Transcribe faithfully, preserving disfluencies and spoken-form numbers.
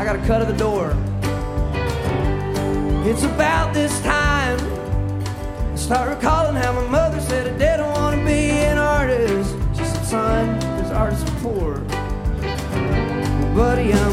got a cut of the door. It's about this time I start recalling how my mother said I didn't want to be an artist. She said, son, because artists are poor. Buddy, I'm